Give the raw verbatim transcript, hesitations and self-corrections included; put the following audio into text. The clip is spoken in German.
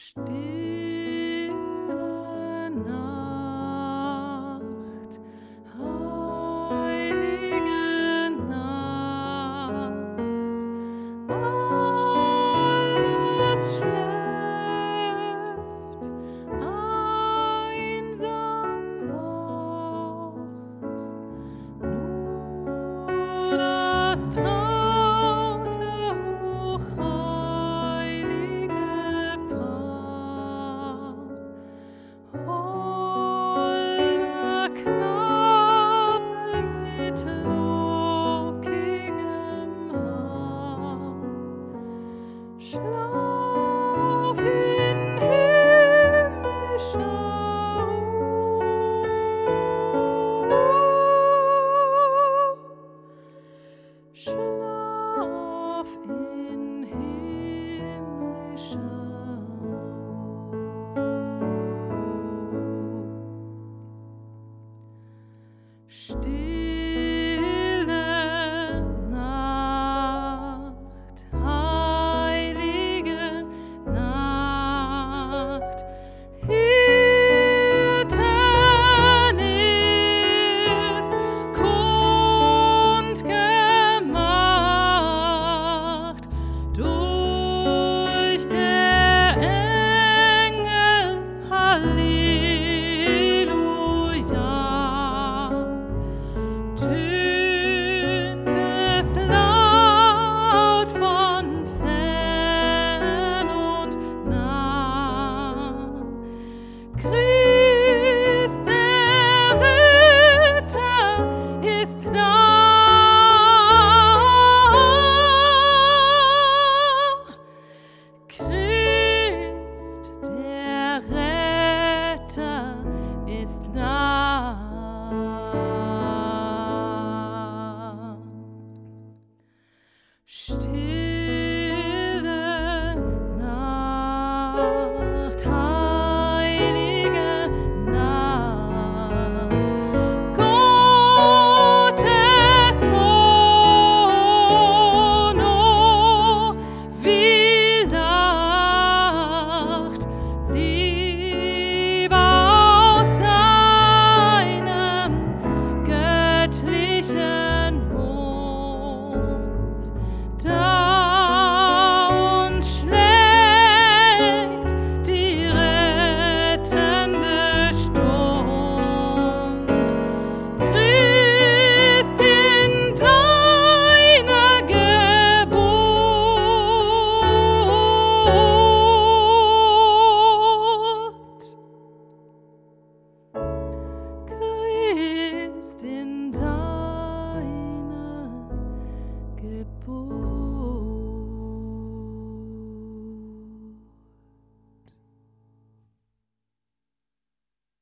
Stille Nacht, heilige Nacht, alles schläft, einsam wacht, nur das traute, hochheilige Paar, holder Knabe mit lockigem Haar, schlaf in himmlischer Ruhe, schlaf in himmlischer Ruhe. Stille Nacht, heilige Nacht, Hirten ist kundgemacht durch der Engel, Halleluja, tönt es laut von fern und nah. Christ, der Ritter, ist da. Christ, der Retter, ist nah. Still